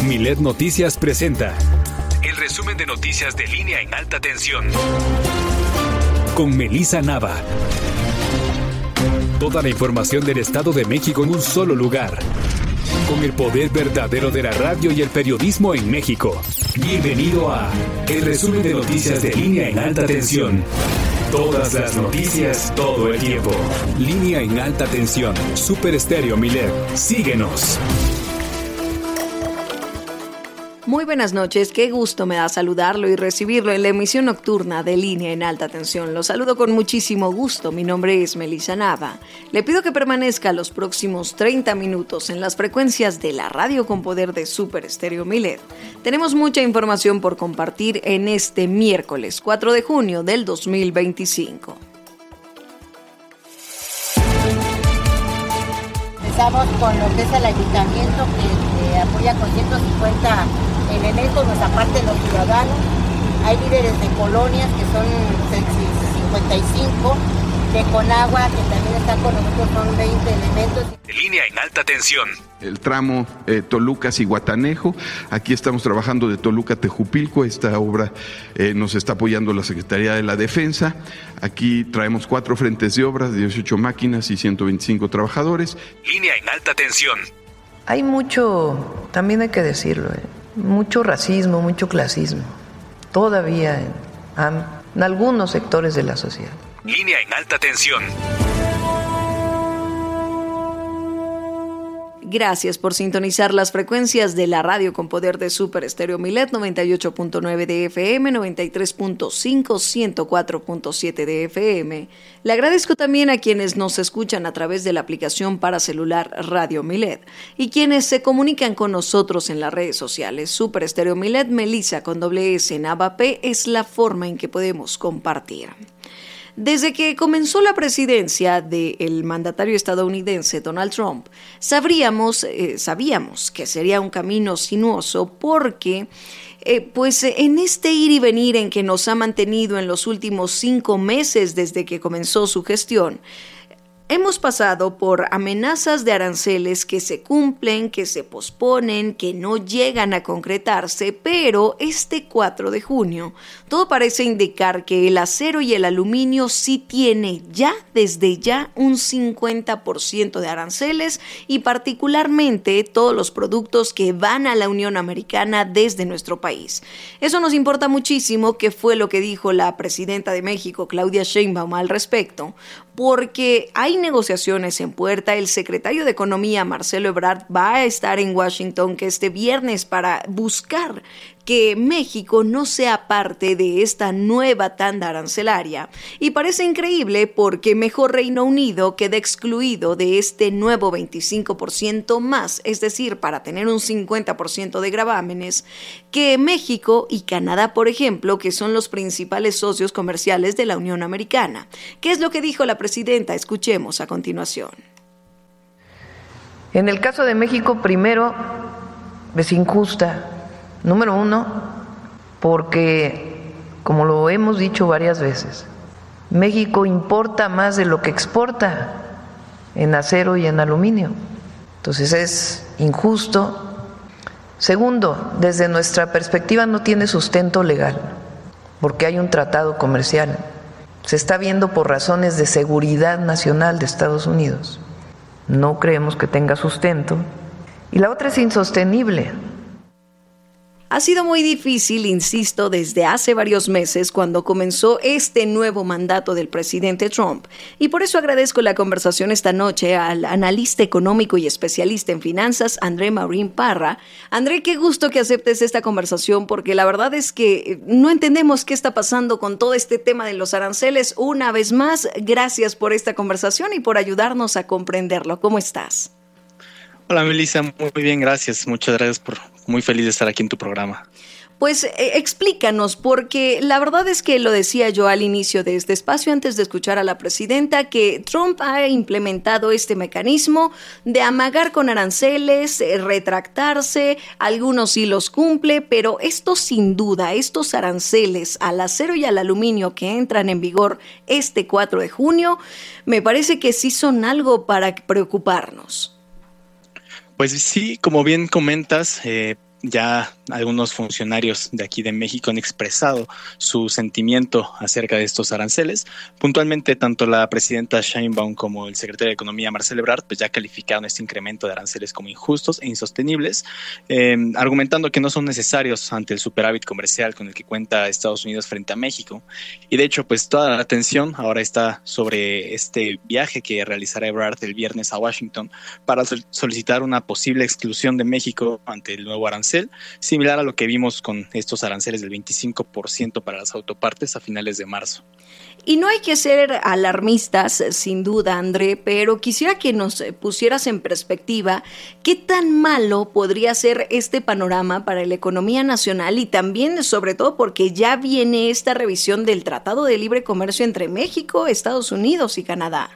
Milet Noticias presenta el resumen de noticias de Línea en Alta Tensión con Melissa Nava. Toda la información del Estado de México en un solo lugar, con el poder verdadero de la radio y el periodismo en México. Bienvenido a el resumen de noticias de Línea en Alta Tensión. Todas las noticias, todo el tiempo. Línea en Alta Tensión. Super Estéreo Milet. Síguenos. Muy buenas noches, qué gusto me da saludarlo y recibirlo en la emisión nocturna de Línea en Alta Tensión. Lo saludo con muchísimo gusto, mi nombre es Melissa Nava. Le pido que permanezca los próximos 30 minutos en las frecuencias de la radio con poder de Super Estéreo Milet. Tenemos mucha información por compartir en este miércoles 4 de junio del 2025. Empezamos con lo que es el ayuntamiento que apoya con 150 elementos, nuestra parte de los ciudadanos. Hay líderes de colonias que son 55, de Conagua que también están con nosotros, son 20 elementos. Línea en Alta Tensión. El tramo Toluca-Zihuatanejo, aquí estamos trabajando de Toluca-Tejupilco, esta obra nos está apoyando la Secretaría de la Defensa. Aquí traemos 4 frentes de obras, 18 máquinas y 125 trabajadores. Línea en Alta Tensión. Hay mucho, también hay que decirlo, mucho racismo, mucho clasismo, todavía en algunos sectores de la sociedad. Línea en Alta Tensión. Gracias por sintonizar las frecuencias de la radio con poder de Super Estéreo Milet, 98.9 de FM, 93.5, 104.7 de FM. Le agradezco también a quienes nos escuchan a través de la aplicación para celular Radio Milet y quienes se comunican con nosotros en las redes sociales. Super Estéreo Milet, Melissa con doble S, Nava P es la forma en que podemos compartir. Desde que comenzó la presidencia del mandatario estadounidense Donald Trump, sabíamos que sería un camino sinuoso porque en este ir y venir en que nos ha mantenido en los últimos 5 meses desde que comenzó su gestión, hemos pasado por amenazas de aranceles que se cumplen, que se posponen, que no llegan a concretarse, pero este 4 de junio todo parece indicar que el acero y el aluminio sí tiene desde ya un 50% de aranceles y particularmente todos los productos que van a la Unión Americana desde nuestro país. Eso nos importa muchísimo, que fue lo que dijo la presidenta de México, Claudia Sheinbaum, al respecto, porque hay negociaciones en puerta. El secretario de Economía, Marcelo Ebrard, va a estar en Washington este viernes para buscar que México no sea parte de esta nueva tanda arancelaria. Y parece increíble porque mejor Reino Unido queda excluido de este nuevo 25% más, es decir, para tener un 50% de gravámenes, que México y Canadá, por ejemplo, que son los principales socios comerciales de la Unión Americana. ¿Qué es lo que dijo la presidenta? Escuchemos a continuación. En el caso de México, primero, es injusta. Número 1, porque, como lo hemos dicho varias veces, México importa más de lo que exporta en acero y en aluminio. Entonces es injusto. Segundo, desde nuestra perspectiva no tiene sustento legal, porque hay un tratado comercial. Se está viendo por razones de seguridad nacional de Estados Unidos. No creemos que tenga sustento. Y la otra es insostenible. Ha sido muy difícil, insisto, desde hace varios meses cuando comenzó este nuevo mandato del presidente Trump. Y por eso agradezco la conversación esta noche al analista económico y especialista en finanzas, André Marín Parra. André, qué gusto que aceptes esta conversación porque la verdad es que no entendemos qué está pasando con todo este tema de los aranceles. Una vez más, gracias por esta conversación y por ayudarnos a comprenderlo. ¿Cómo estás? Hola Melissa, muy bien, gracias. Muchas gracias muy feliz de estar aquí en tu programa. Pues explícanos, porque la verdad es que lo decía yo al inicio de este espacio, antes de escuchar a la presidenta, que Trump ha implementado este mecanismo de amagar con aranceles, retractarse, algunos sí los cumple, pero esto sin duda, estos aranceles al acero y al aluminio que entran en vigor este 4 de junio, me parece que sí son algo para preocuparnos. Pues sí, como bien comentas, ya algunos funcionarios de aquí de México han expresado su sentimiento acerca de estos aranceles. Puntualmente, tanto la presidenta Sheinbaum como el secretario de Economía, Marcelo Ebrard, pues ya calificaron este incremento de aranceles como injustos e insostenibles, argumentando que no son necesarios ante el superávit comercial con el que cuenta Estados Unidos frente a México. Y de hecho, pues toda la atención ahora está sobre este viaje que realizará Ebrard el viernes a Washington para solicitar una posible exclusión de México ante el nuevo arancel, similar a lo que vimos con estos aranceles del 25% para las autopartes a finales de marzo. Y no hay que ser alarmistas, sin duda, André, pero quisiera que nos pusieras en perspectiva qué tan malo podría ser este panorama para la economía nacional y también, sobre todo, porque ya viene esta revisión del Tratado de Libre Comercio entre México, Estados Unidos y Canadá.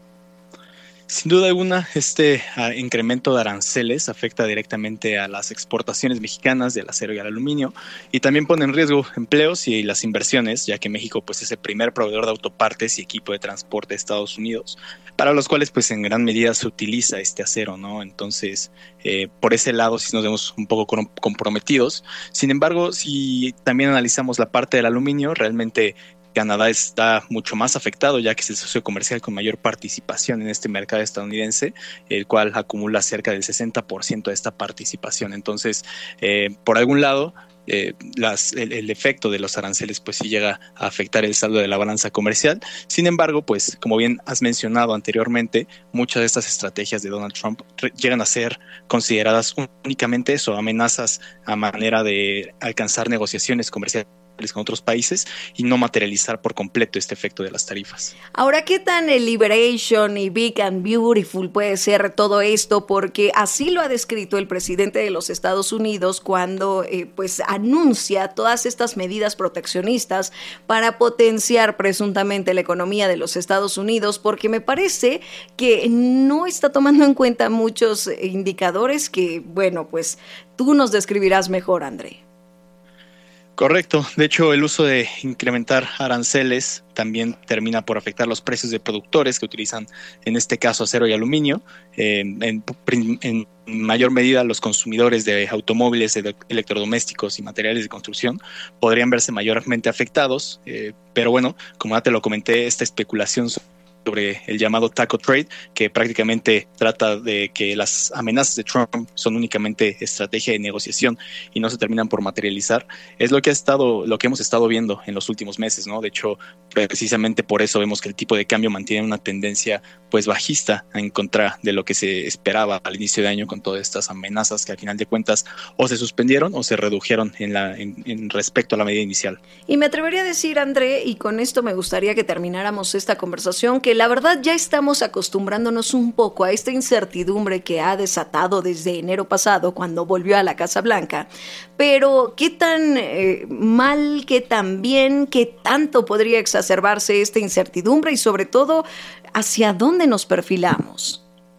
Sin duda alguna, este incremento de aranceles afecta directamente a las exportaciones mexicanas del acero y el aluminio y también pone en riesgo empleos y las inversiones, ya que México pues, es el primer proveedor de autopartes y equipo de transporte de Estados Unidos, para los cuales pues en gran medida se utiliza este acero, ¿no? Entonces, por ese lado sí nos vemos un poco comprometidos. Sin embargo, si también analizamos la parte del aluminio, realmente Canadá está mucho más afectado, ya que es el socio comercial con mayor participación en este mercado estadounidense, el cual acumula cerca del 60% de esta participación. Entonces, por algún lado, el efecto de los aranceles pues sí llega a afectar el saldo de la balanza comercial. Sin embargo, pues como bien has mencionado anteriormente, muchas de estas estrategias de Donald Trump llegan a ser consideradas únicamente eso, amenazas a manera de alcanzar negociaciones comerciales con otros países y no materializar por completo este efecto de las tarifas. Ahora, ¿qué tan el Liberation y Big and Beautiful puede ser todo esto? Porque así lo ha descrito el presidente de los Estados Unidos cuando pues anuncia todas estas medidas proteccionistas para potenciar presuntamente la economía de los Estados Unidos, porque me parece que no está tomando en cuenta muchos indicadores que, bueno, pues tú nos describirás mejor, André. Correcto. De hecho, el uso de incrementar aranceles también termina por afectar los precios de productores que utilizan, en este caso, acero y aluminio. En mayor medida, los consumidores de automóviles, electrodomésticos y materiales de construcción podrían verse mayormente afectados. Pero bueno, como ya te lo comenté, esta especulación sobre el llamado taco trade, que prácticamente trata de que las amenazas de Trump son únicamente estrategia de negociación y no se terminan por materializar, es lo que hemos estado viendo en los últimos meses, ¿no? De hecho, precisamente por eso vemos que el tipo de cambio mantiene una tendencia pues bajista en contra de lo que se esperaba al inicio de año, con todas estas amenazas que al final de cuentas o se suspendieron o se redujeron en respecto a la medida inicial. Y me atrevería a decir, André, y con esto me gustaría que termináramos esta conversación, que la verdad ya estamos acostumbrándonos un poco a esta incertidumbre que ha desatado desde enero pasado cuando volvió a la Casa Blanca, pero ¿qué tan mal, qué tan bien, qué tanto podría exacerbarse esta incertidumbre y sobre todo hacia dónde nos perfilamos?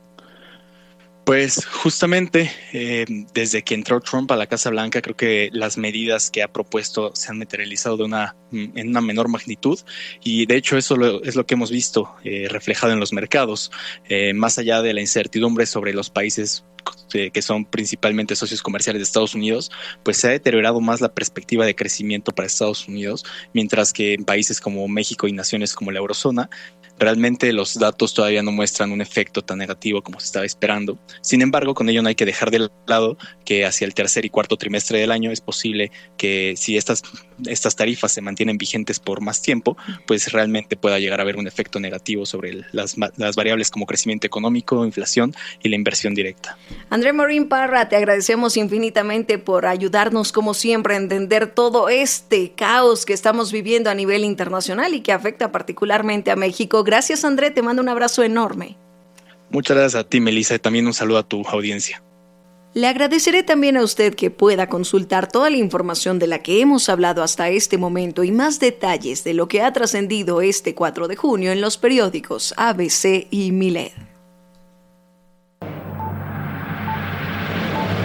Pues justamente desde que entró Trump a la Casa Blanca, creo que las medidas que ha propuesto se han materializado en una menor magnitud y de hecho eso es lo que hemos visto reflejado en los mercados, más allá de la incertidumbre sobre los países que son principalmente socios comerciales de Estados Unidos, pues se ha deteriorado más la perspectiva de crecimiento para Estados Unidos, mientras que en países como México y naciones como la Eurozona, realmente los datos todavía no muestran un efecto tan negativo como se estaba esperando. Sin embargo, con ello no hay que dejar de lado que hacia el tercer y cuarto trimestre del año es posible que si estas tarifas se mantienen vigentes por más tiempo, pues realmente pueda llegar a haber un efecto negativo sobre las variables como crecimiento económico, inflación y la inversión directa. André Marín Parra, te agradecemos infinitamente por ayudarnos como siempre a entender todo este caos que estamos viviendo a nivel internacional y que afecta particularmente a México. Gracias, André, te mando un abrazo enorme. Muchas gracias a ti, Melissa, y también un saludo a tu audiencia. Le agradeceré también a usted que pueda consultar toda la información de la que hemos hablado hasta este momento y más detalles de lo que ha trascendido este 4 de junio en los periódicos ABC y Milet.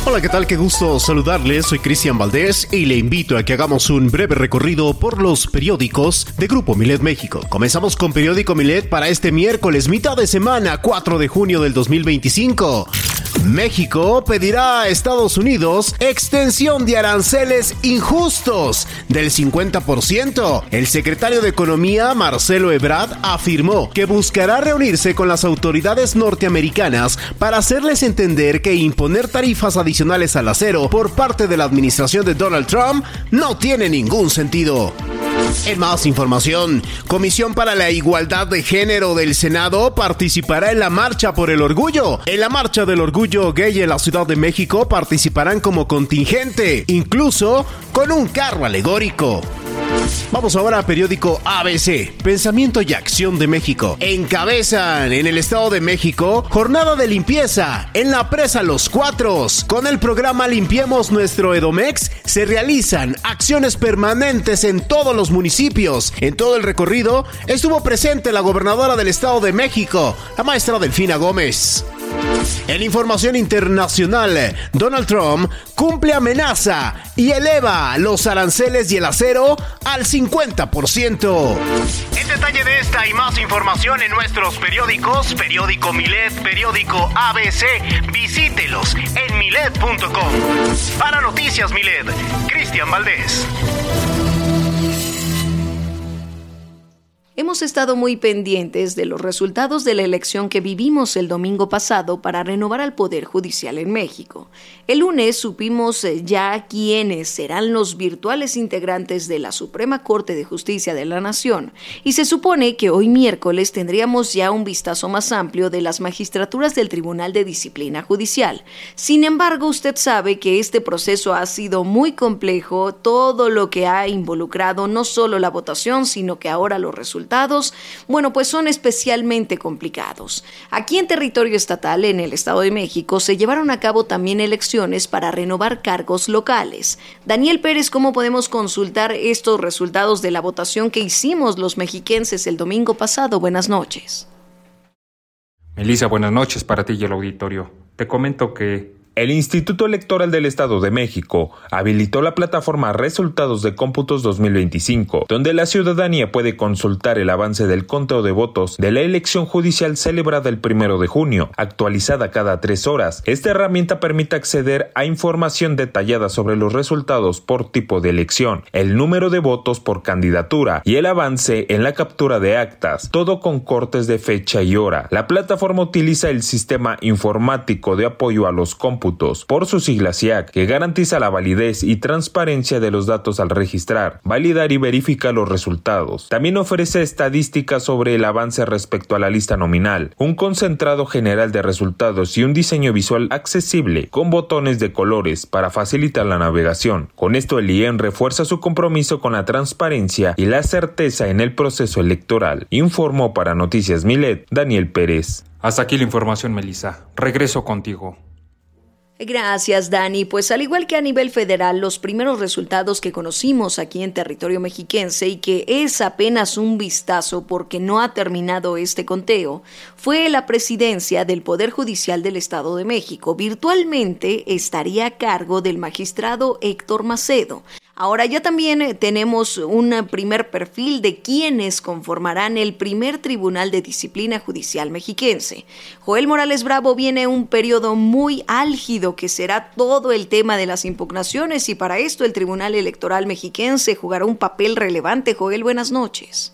Hola, ¿qué tal? Qué gusto saludarles. Soy Cristian Valdés y le invito a que hagamos un breve recorrido por los periódicos de Grupo Milet México. Comenzamos con Periódico Milet para este miércoles, mitad de semana, 4 de junio del 2025. México pedirá a Estados Unidos extensión de aranceles injustos del 50%. El secretario de Economía, Marcelo Ebrard, afirmó que buscará reunirse con las autoridades norteamericanas para hacerles entender que imponer tarifas adicionales al acero por parte de la administración de Donald Trump no tiene ningún sentido. En más información, Comisión para la Igualdad de Género del Senado participará en la Marcha por el Orgullo. En la Marcha del Orgullo Gay en la Ciudad de México participarán como contingente, incluso con un carro alegórico. Vamos ahora a periódico ABC, Pensamiento y Acción de México. Encabezan en el Estado de México jornada de limpieza en la presa Los Cuatros. Con el programa Limpiemos Nuestro Edomex se realizan acciones permanentes en todos los municipios. En todo el recorrido estuvo presente la gobernadora del Estado de México, la maestra Delfina Gómez. En información internacional, Donald Trump cumple amenaza y eleva los aranceles y el acero al 50%. El detalle de esta y más información en nuestros periódicos, Periódico Milet, Periódico ABC, visítelos en milet.com. Para Noticias Milet, Cristian Valdés. Hemos estado muy pendientes de los resultados de la elección que vivimos el domingo pasado para renovar al Poder Judicial en México. El lunes supimos ya quiénes serán los virtuales integrantes de la Suprema Corte de Justicia de la Nación, y se supone que hoy miércoles tendríamos ya un vistazo más amplio de las magistraturas del Tribunal de Disciplina Judicial. Sin embargo, usted sabe que este proceso ha sido muy complejo, todo lo que ha involucrado no solo la votación, sino que ahora los resultados, bueno, pues son especialmente complicados. Aquí en territorio estatal, en el Estado de México, se llevaron a cabo también elecciones para renovar cargos locales. Daniel Pérez, ¿cómo podemos consultar estos resultados de la votación que hicimos los mexiquenses el domingo pasado? Buenas noches. Melissa, buenas noches para ti y el auditorio. Te comento que el Instituto Electoral del Estado de México habilitó la plataforma Resultados de Cómputos 2025, donde la ciudadanía puede consultar el avance del conteo de votos de la elección judicial celebrada el 1 de junio, actualizada cada 3 horas. Esta herramienta permite acceder a información detallada sobre los resultados por tipo de elección, el número de votos por candidatura y el avance en la captura de actas, todo con cortes de fecha y hora. La plataforma utiliza el Sistema Informático de Apoyo a los Cómputos, por sus siglas SIAC, que garantiza la validez y transparencia de los datos al registrar, validar y verificar los resultados. También ofrece estadísticas sobre el avance respecto a la lista nominal, un concentrado general de resultados y un diseño visual accesible con botones de colores para facilitar la navegación. Con esto el IEM refuerza su compromiso con la transparencia y la certeza en el proceso electoral. Informó para Noticias Milet, Daniel Pérez. Hasta aquí la información, Melissa. Regreso contigo. Gracias, Dani. Pues al igual que a nivel federal, los primeros resultados que conocimos aquí en territorio mexiquense, y que es apenas un vistazo porque no ha terminado este conteo, fue la presidencia del Poder Judicial del Estado de México. Virtualmente estaría a cargo del magistrado Héctor Macedo. Ahora ya también tenemos un primer perfil de quienes conformarán el primer Tribunal de Disciplina Judicial mexiquense. Joel Morales Bravo viene un periodo muy álgido que será todo el tema de las impugnaciones, y para esto el Tribunal Electoral mexiquense jugará un papel relevante. Joel, buenas noches.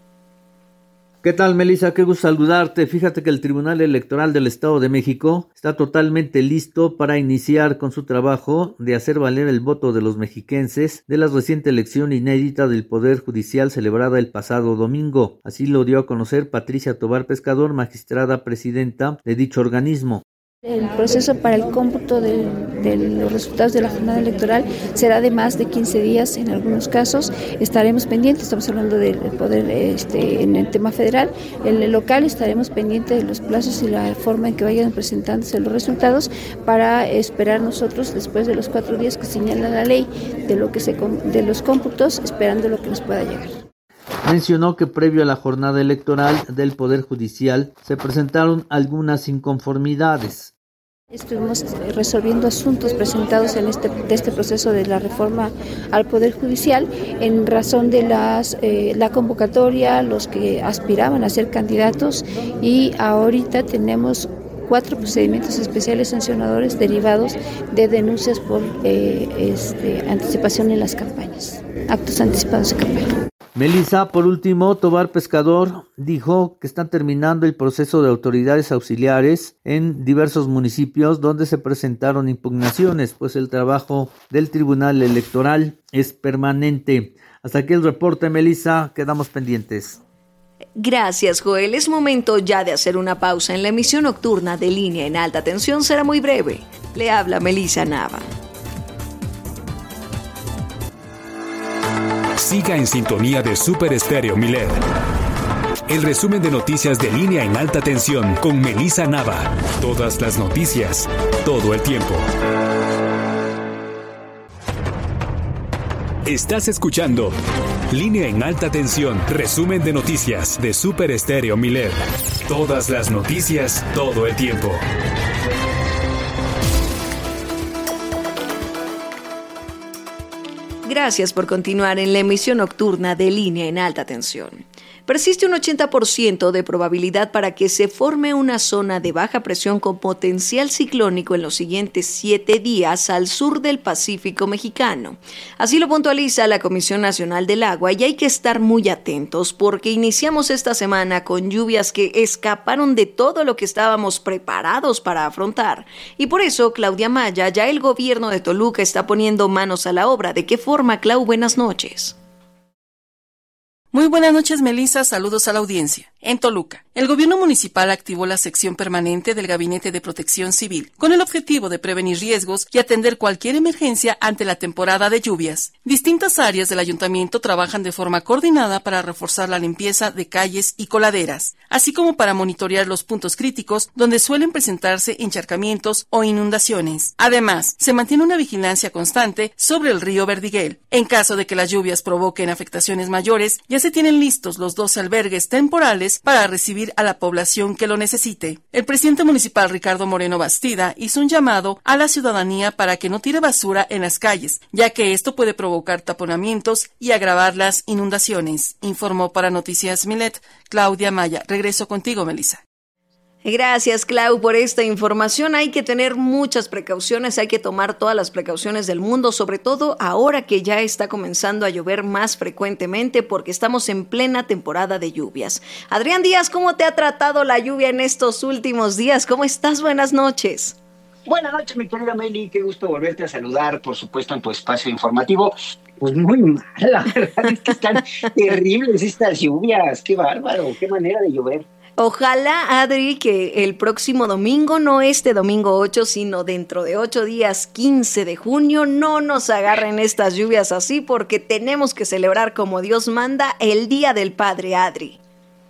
¿Qué tal, Melissa? Qué gusto saludarte. Fíjate que el Tribunal Electoral del Estado de México está totalmente listo para iniciar con su trabajo de hacer valer el voto de los mexiquenses de la reciente elección inédita del Poder Judicial celebrada el pasado domingo. Así lo dio a conocer Patricia Tobar Pescador, magistrada presidenta de dicho organismo. El proceso para el cómputo de los resultados de la jornada electoral será de más de 15 días en algunos casos. Estaremos pendientes, estamos hablando del poder en el tema federal. En el local estaremos pendientes de los plazos y la forma en que vayan presentándose los resultados para esperar nosotros, después de los 4 días que señala la ley de los cómputos, esperando lo que nos pueda llegar. Mencionó que previo a la jornada electoral del Poder Judicial se presentaron algunas inconformidades. Estuvimos resolviendo asuntos presentados en este proceso de la reforma al Poder Judicial en razón de la convocatoria, los que aspiraban a ser candidatos, y ahorita tenemos 4 procedimientos especiales sancionadores derivados de denuncias por anticipación en las campañas, actos anticipados de campaña. Melissa, por último, Tobar Pescador dijo que están terminando el proceso de autoridades auxiliares en diversos municipios donde se presentaron impugnaciones, pues el trabajo del Tribunal Electoral es permanente. Hasta aquí el reporte, Melissa, quedamos pendientes. Gracias, Joel. Es momento ya de hacer una pausa en la emisión nocturna de Línea en Alta Tensión. Será muy breve. Le habla Melissa Nava. Siga en sintonía de Super Estéreo Milet. El resumen de noticias de Línea en Alta Tensión con Melissa Nava. Todas las noticias, todo el tiempo. Estás escuchando Línea en Alta Tensión, resumen de noticias de Super Estéreo Milet. Todas las noticias, todo el tiempo. Gracias por continuar en la emisión nocturna de Línea en Alta Tensión. Persiste un 80% de probabilidad para que se forme una zona de baja presión con potencial ciclónico en los siguientes 7 días al sur del Pacífico mexicano. Así lo puntualiza la Comisión Nacional del Agua, y hay que estar muy atentos porque iniciamos esta semana con lluvias que escaparon de todo lo que estábamos preparados para afrontar. Y por eso, Claudia Maya, ya el gobierno de Toluca está poniendo manos a la obra. ¿De qué forma, Clau? Buenas noches. Muy buenas noches, Melissa. Saludos a la audiencia. En Toluca, el gobierno municipal activó la sección permanente del Gabinete de Protección Civil con el objetivo de prevenir riesgos y atender cualquier emergencia ante la temporada de lluvias. Distintas áreas del ayuntamiento trabajan de forma coordinada para reforzar la limpieza de calles y coladeras, así como para monitorear los puntos críticos donde suelen presentarse encharcamientos o inundaciones. Además, se mantiene una vigilancia constante sobre el río Verdiguel. En caso de que las lluvias provoquen afectaciones mayores, ya se tienen listos los 12 albergues temporales para recibir a la población que lo necesite. El presidente municipal Ricardo Moreno Bastida hizo un llamado a la ciudadanía para que no tire basura en las calles, ya que esto puede provocar taponamientos y agravar las inundaciones. Informó para Noticias Milet Claudia Maya. Regreso contigo, Melissa. Gracias, Clau, por esta información. Hay que tener muchas precauciones, hay que tomar todas las precauciones del mundo, sobre todo ahora que ya está comenzando a llover más frecuentemente porque estamos en plena temporada de lluvias. Adrián Díaz, ¿cómo te ha tratado la lluvia en estos últimos días? ¿Cómo estás? Buenas noches. Buenas noches, mi querida Meli, qué gusto volverte a saludar, por supuesto, en tu espacio informativo. Pues muy mal, la verdad es que están terribles estas lluvias, qué bárbaro, qué manera de llover. Ojalá, Adri, que el próximo domingo, no este domingo 8, sino dentro de 8 días, 15 de junio, no nos agarren estas lluvias así, porque tenemos que celebrar como Dios manda el Día del Padre, Adri.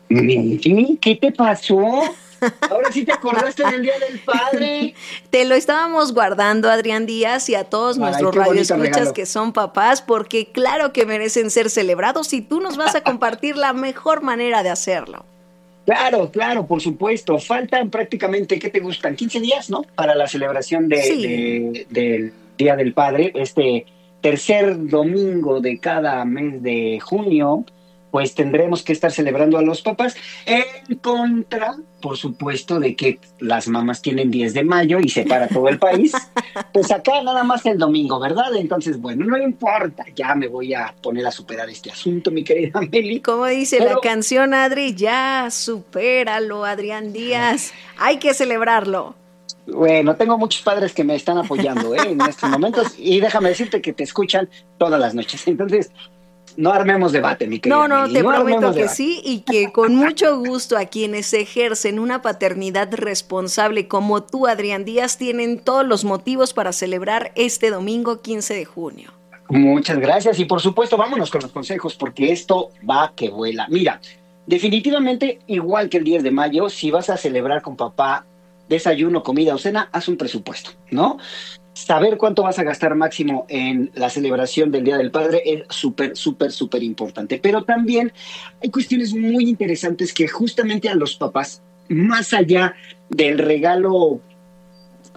¿Qué te pasó? Ahora sí te acordaste del Día del Padre. Te lo estábamos guardando, Adrián Díaz, y a todos nuestros radioescuchas que son papás, porque claro que merecen ser celebrados y tú nos vas a compartir la mejor manera de hacerlo. Claro, por supuesto. Faltan prácticamente, ¿qué te gustan? 15 días, ¿no? Para la celebración del Día del Padre. Este tercer domingo de cada mes de junio, pues tendremos que estar celebrando a los papás, en contra, por supuesto, de que las mamás tienen 10 de mayo y se para todo el país. Pues acá nada más el domingo, ¿verdad? Entonces, bueno, no importa, ya me voy a poner a superar este asunto, mi querida Meli. Como dice la canción, Adri, ya supéralo, Adrián Díaz. Hay que celebrarlo. Bueno, tengo muchos padres que me están apoyando en estos momentos y déjame decirte que te escuchan todas las noches. Entonces, no armemos debate, mi querida. No, te prometo que sí, y que con mucho gusto a quienes ejercen una paternidad responsable como tú, Adrián Díaz, tienen todos los motivos para celebrar este domingo 15 de junio. Muchas gracias y por supuesto vámonos con los consejos porque esto va que vuela. Mira, definitivamente igual que el 10 de mayo, si vas a celebrar con papá desayuno, comida o cena, haz un presupuesto, ¿no? Saber cuánto vas a gastar máximo en la celebración del Día del Padre es súper importante. Pero también hay cuestiones muy interesantes que justamente a los papás, más allá del regalo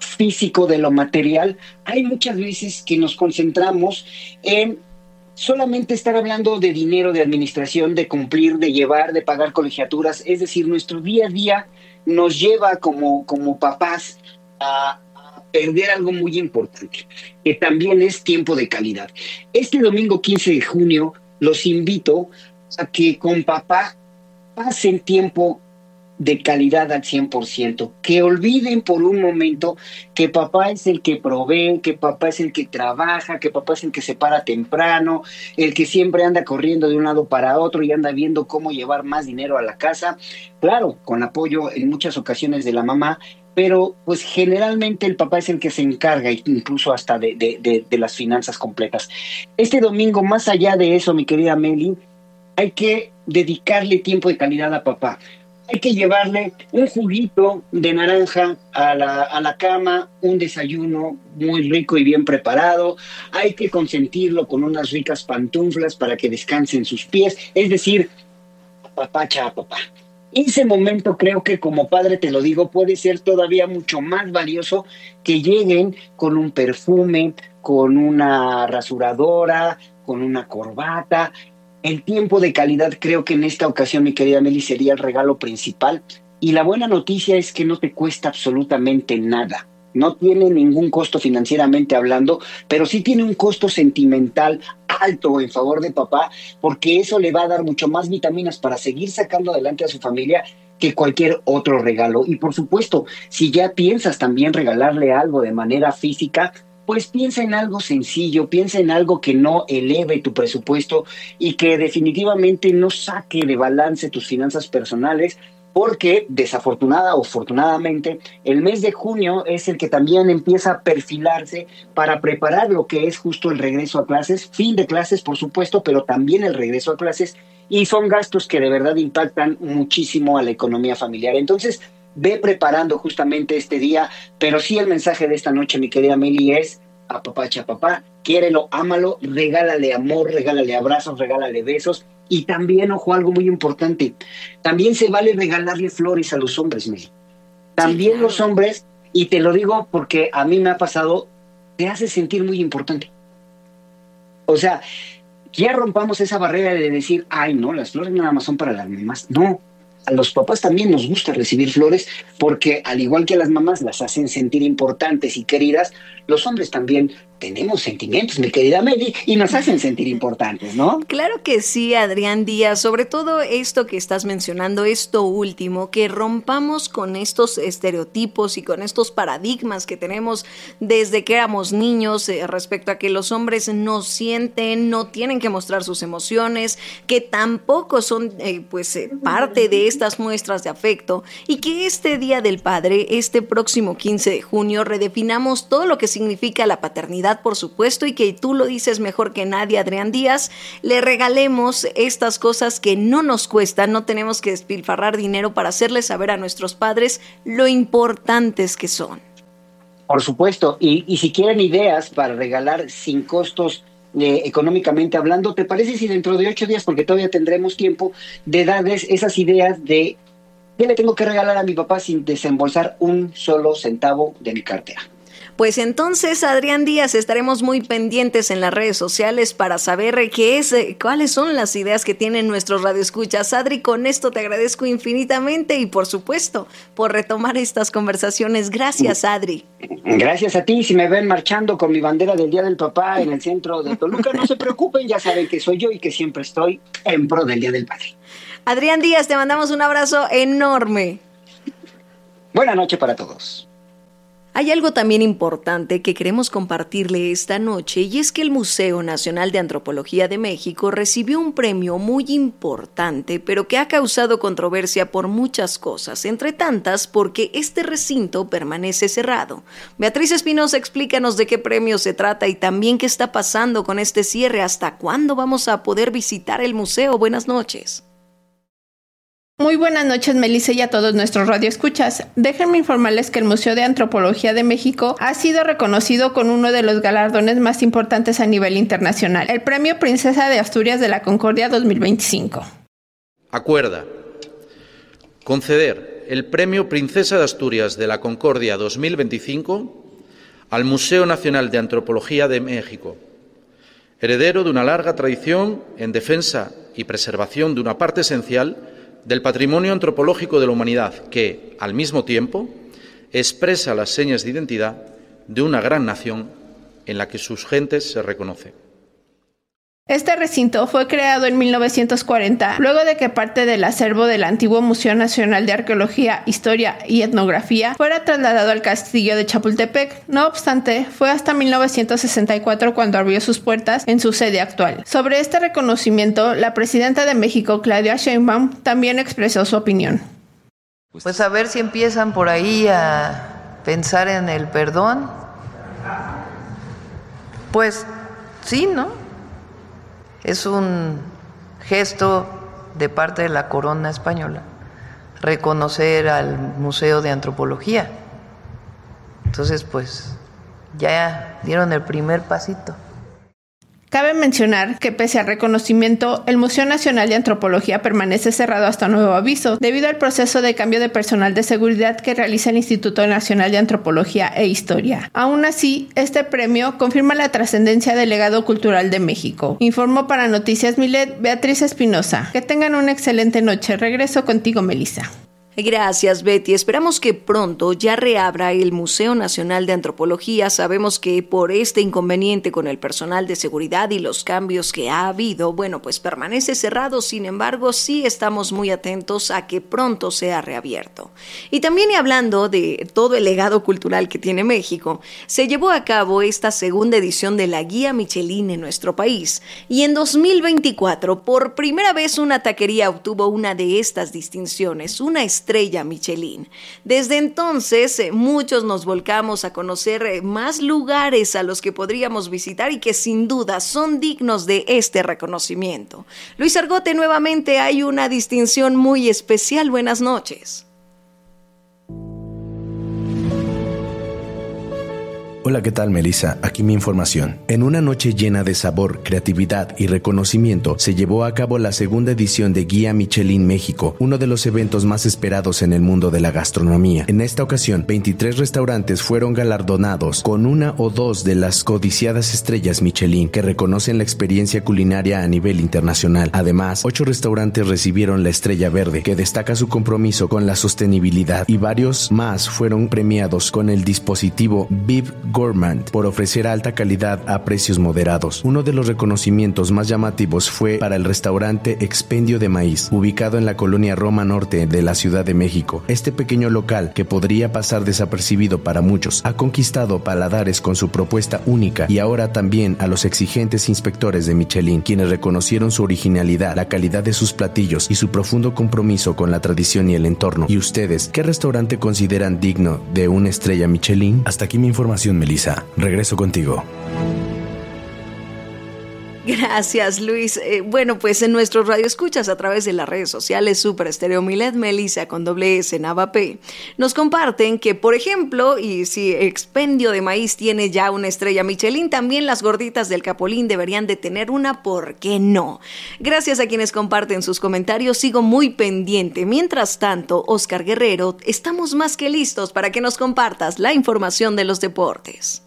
físico, de lo material, hay muchas veces que nos concentramos en solamente estar hablando de dinero, de administración, de cumplir, de llevar, de pagar colegiaturas. Es decir, nuestro día a día nos lleva como papás a perder algo muy importante, que también es tiempo de calidad. Este domingo 15 de junio los invito a que con papá pasen tiempo de calidad al 100%, que olviden por un momento que papá es el que provee, que papá es el que trabaja, que papá es el que se para temprano, el que siempre anda corriendo de un lado para otro y anda viendo cómo llevar más dinero a la casa, claro, con apoyo en muchas ocasiones de la mamá, pero pues generalmente el papá es el que se encarga incluso hasta de las finanzas completas. Este domingo, más allá de eso, mi querida Meli, hay que dedicarle tiempo de calidad a papá. Hay que llevarle un juguito de naranja a la cama, un desayuno muy rico y bien preparado. Hay que consentirlo con unas ricas pantuflas para que descansen sus pies. Es decir, apapacha a papá. Ese momento, creo que como padre, te lo digo, puede ser todavía mucho más valioso que lleguen con un perfume, con una rasuradora, con una corbata. El tiempo de calidad, creo que en esta ocasión, mi querida Meli, sería el regalo principal. Y la buena noticia es que no te cuesta absolutamente nada. No tiene ningún costo financieramente hablando, pero sí tiene un costo sentimental alto en favor de papá, porque eso le va a dar mucho más vitaminas para seguir sacando adelante a su familia que cualquier otro regalo. Y por supuesto, si ya piensas también regalarle algo de manera física, pues piensa en algo sencillo, piensa en algo que no eleve tu presupuesto y que definitivamente no saque de balance tus finanzas personales, porque desafortunada o afortunadamente el mes de junio es el que también empieza a perfilarse para preparar lo que es justo el regreso a clases, fin de clases por supuesto, pero también el regreso a clases, y son gastos que de verdad impactan muchísimo a la economía familiar. Entonces, ve preparando justamente este día, pero sí el mensaje de esta noche, mi querida Meli, es apapacha a papá, quiérelo, ámalo, regálale amor, regálale abrazos, regálale besos. Y también, ojo, algo muy importante, también se vale regalarle flores a los hombres, Meli. También sí, claro. Los hombres, y te lo digo porque a mí me ha pasado, te hace sentir muy importante. O sea, ya rompamos esa barrera de decir, ay, no, las flores nada más son para las mamás. No, a los papás también nos gusta recibir flores porque, al igual que a las mamás las hacen sentir importantes y queridas, los hombres también tenemos sentimientos, mi querida Meli, y nos hacen sentir importantes, ¿no? Claro que sí, Adrián Díaz. Sobre todo esto que estás mencionando, esto último, que rompamos con estos estereotipos y con estos paradigmas que tenemos desde que éramos niños respecto a que los hombres no sienten, no tienen que mostrar sus emociones, que tampoco son parte de estas muestras de afecto, y que este Día del Padre, este próximo 15 de junio, redefinamos todo lo que significa la paternidad, por supuesto, y que tú lo dices mejor que nadie, Adrián Díaz, le regalemos estas cosas que no nos cuestan, no tenemos que despilfarrar dinero para hacerles saber a nuestros padres lo importantes que son. Por supuesto, y si quieren ideas para regalar sin costos económicamente hablando, ¿te parece si dentro de 8 días, porque todavía tendremos tiempo, de darles esas ideas de qué le tengo que regalar a mi papá sin desembolsar un solo centavo de mi cartera? Pues entonces, Adrián Díaz, estaremos muy pendientes en las redes sociales para saber cuáles son las ideas que tienen nuestros radioescuchas. Adri, con esto te agradezco infinitamente y, por supuesto, por retomar estas conversaciones. Gracias, Adri. Gracias a ti. Si me ven marchando con mi bandera del Día del Papá en el centro de Toluca, no se preocupen, ya saben que soy yo y que siempre estoy en pro del Día del Padre. Adrián Díaz, te mandamos un abrazo enorme. Buenas noches para todos. Hay algo también importante que queremos compartirle esta noche, y es que el Museo Nacional de Antropología de México recibió un premio muy importante, pero que ha causado controversia por muchas cosas, entre tantas porque este recinto permanece cerrado. Beatriz Espinosa, explícanos de qué premio se trata y también qué está pasando con este cierre. ¿Hasta cuándo vamos a poder visitar el museo? Buenas noches. Muy buenas noches, Melissa, y a todos nuestros radioescuchas. Déjenme informarles que el Museo de Antropología de México ha sido reconocido con uno de los galardones más importantes a nivel internacional, el Premio Princesa de Asturias de la Concordia 2025. Acuerda conceder el Premio Princesa de Asturias de la Concordia 2025 al Museo Nacional de Antropología de México, heredero de una larga tradición en defensa y preservación de una parte esencial del patrimonio antropológico de la humanidad que, al mismo tiempo, expresa las señas de identidad de una gran nación en la que sus gentes se reconocen. Este recinto fue creado en 1940, luego de que parte del acervo del antiguo Museo Nacional de Arqueología, Historia y Etnografía fuera trasladado al castillo de Chapultepec. No obstante, fue hasta 1964 cuando abrió sus puertas en su sede actual. Sobre este reconocimiento, la presidenta de México, Claudia Sheinbaum, también expresó su opinión. Pues a ver si empiezan por ahí a pensar en el perdón. Pues sí, ¿no? Es un gesto de parte de la corona española reconocer al Museo de Antropología. Entonces, pues, ya dieron el primer pasito. Cabe mencionar que pese al reconocimiento, el Museo Nacional de Antropología permanece cerrado hasta nuevo aviso, debido al proceso de cambio de personal de seguridad que realiza el Instituto Nacional de Antropología e Historia. Aún así, este premio confirma la trascendencia del legado cultural de México. Informó para Noticias Milet Beatriz Espinosa. Que tengan una excelente noche. Regreso contigo, Melissa. Gracias, Betty. Esperamos que pronto ya reabra el Museo Nacional de Antropología. Sabemos que por este inconveniente con el personal de seguridad y los cambios que ha habido, pues permanece cerrado. Sin embargo, sí estamos muy atentos a que pronto sea reabierto. Y también, y hablando de todo el legado cultural que tiene México, se llevó a cabo esta segunda edición de la Guía Michelin en nuestro país. Y en 2024, por primera vez una taquería obtuvo una de estas distinciones, una estrella Michelin. Desde entonces, muchos nos volcamos a conocer más lugares a los que podríamos visitar y que sin duda son dignos de este reconocimiento. Luis Argote, nuevamente hay una distinción muy especial. Buenas noches. Hola, ¿qué tal, Melissa? Aquí mi información. En una noche llena de sabor, creatividad y reconocimiento, se llevó a cabo la segunda edición de Guía Michelin México, uno de los eventos más esperados en el mundo de la gastronomía. En esta ocasión, 23 restaurantes fueron galardonados con una o dos de las codiciadas estrellas Michelin, que reconocen la experiencia culinaria a nivel internacional. Además, 8 restaurantes recibieron la estrella verde, que destaca su compromiso con la sostenibilidad, y varios más fueron premiados con el dispositivo Viv Gourmand por ofrecer alta calidad a precios moderados. Uno de los reconocimientos más llamativos fue para el restaurante Expendio de Maíz, ubicado en la colonia Roma Norte de la Ciudad de México. Este pequeño local, que podría pasar desapercibido para muchos, ha conquistado paladares con su propuesta única, y ahora también a los exigentes inspectores de Michelin, quienes reconocieron su originalidad, la calidad de sus platillos y su profundo compromiso con la tradición y el entorno. ¿Y ustedes, qué restaurante consideran digno de una estrella Michelin? Hasta aquí mi información, Melissa. Regreso contigo. Gracias, Luis. Pues en nuestros radioescuchas a través de las redes sociales Super Estéreo Milet, Melissa con doble S, Nava P, nos comparten que, por ejemplo, y si Expendio de Maíz tiene ya una estrella Michelin, también las gorditas del Capolín deberían de tener una, ¿por qué no? Gracias a quienes comparten sus comentarios, sigo muy pendiente. Mientras tanto, Oscar Guerrero, estamos más que listos para que nos compartas la información de los deportes.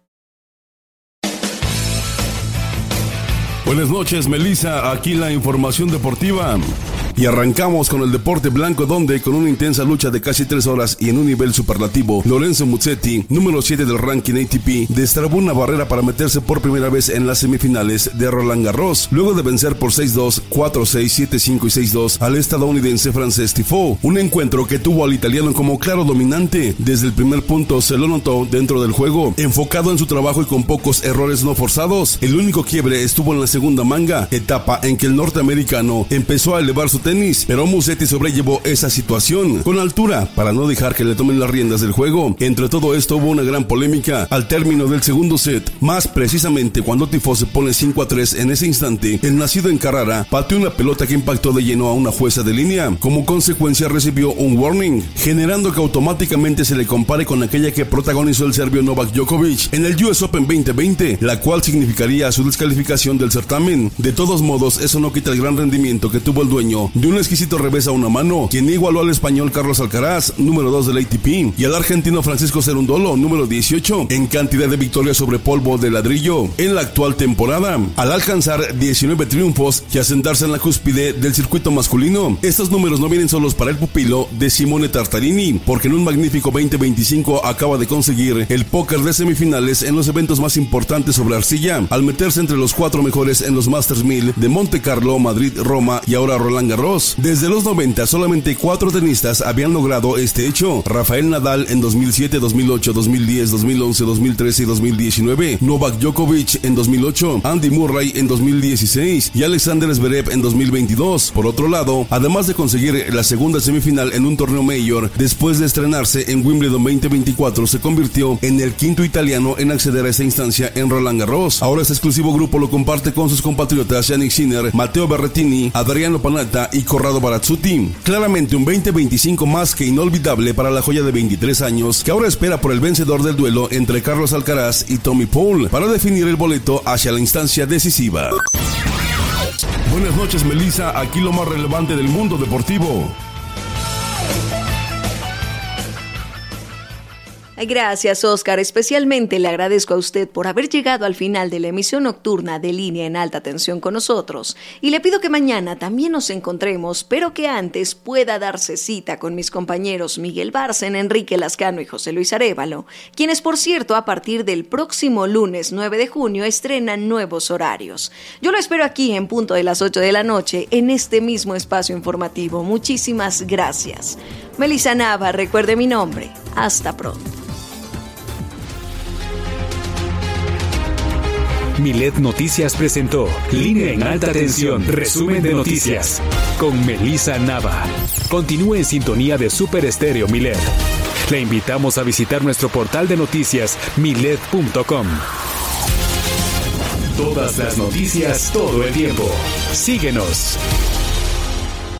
Buenas noches, Melissa, aquí la información deportiva. Y arrancamos con el deporte blanco, donde con una intensa lucha de casi 3 horas y en un nivel superlativo, Lorenzo Musetti, número 7 del ranking ATP, destrabó una barrera para meterse por primera vez en las semifinales de Roland Garros, luego de vencer por 6-2, 4-6, 7-5 y 6-2 al estadounidense Frances Tiafoe. Un encuentro que tuvo al italiano como claro dominante. Desde el primer punto se lo notó dentro del juego, enfocado en su trabajo y con pocos errores no forzados. El único quiebre estuvo en la segunda manga, etapa en que el norteamericano empezó a elevar su tenis, pero Musetti sobrellevó esa situación con altura para no dejar que le tomen las riendas del juego. Entre todo esto hubo una gran polémica al término del segundo set, más precisamente cuando Tiafoe se pone 5-3. En ese instante, el nacido en Carrara pateó una pelota que impactó de lleno a una jueza de línea. Como consecuencia recibió un warning, generando que automáticamente se le compare con aquella que protagonizó el serbio Novak Djokovic en el US Open 2020, la cual significaría su descalificación del certamen. De todos modos, eso no quita el gran rendimiento que tuvo el dueño de un exquisito revés a una mano, quien igualó al español Carlos Alcaraz, número 2 del ATP, y al argentino Francisco Cerundolo, número 18, en cantidad de victorias sobre polvo de ladrillo en la actual temporada, al alcanzar 19 triunfos y asentarse en la cúspide del circuito masculino. Estos números no vienen solos para el pupilo de Simone Tartarini, porque en un magnífico 2025 acaba de conseguir el póker de semifinales en los eventos más importantes sobre arcilla, al meterse entre los 4 mejores en los Masters 1000 de Monte Carlo, Madrid, Roma y ahora Roland Garros. Desde los 90 solamente 4 tenistas habían logrado este hecho: Rafael Nadal en 2007, 2008, 2010, 2011, 2013 y 2019, Novak Djokovic en 2008, Andy Murray en 2016 y Alexander Zverev en 2022. Por otro lado, además de conseguir la segunda semifinal en un torneo mayor, después de estrenarse en Wimbledon 2024, se convirtió en el quinto italiano en acceder a esa instancia en Roland Garros. Ahora este exclusivo grupo lo comparte con sus compatriotas Yannick Sinner, Matteo Berrettini, Adriano Panatta y Corrado Barazzuti. Claramente un 2025 más que inolvidable para la joya de 23 años, que ahora espera por el vencedor del duelo entre Carlos Alcaraz y Tommy Paul para definir el boleto hacia la instancia decisiva. Buenas noches, Melissa, aquí lo más relevante del mundo deportivo. Gracias, Oscar. Especialmente le agradezco a usted por haber llegado al final de la emisión nocturna de Línea en Alta Tensión con nosotros. Y le pido que mañana también nos encontremos, pero que antes pueda darse cita con mis compañeros Miguel Bárcen, Enrique Lascano y José Luis Arévalo, quienes, por cierto, a partir del próximo lunes 9 de junio estrenan nuevos horarios. Yo lo espero aquí en punto de las 8 de la noche, en este mismo espacio informativo. Muchísimas gracias. Melissa Nava, recuerde mi nombre. Hasta pronto. Milet Noticias presentó Línea en Alta Tensión, resumen de noticias, con Melissa Nava. Continúe en sintonía de Super Estéreo Milet. Le invitamos a visitar nuestro portal de noticias, milet.com. Todas las noticias, todo el tiempo. Síguenos.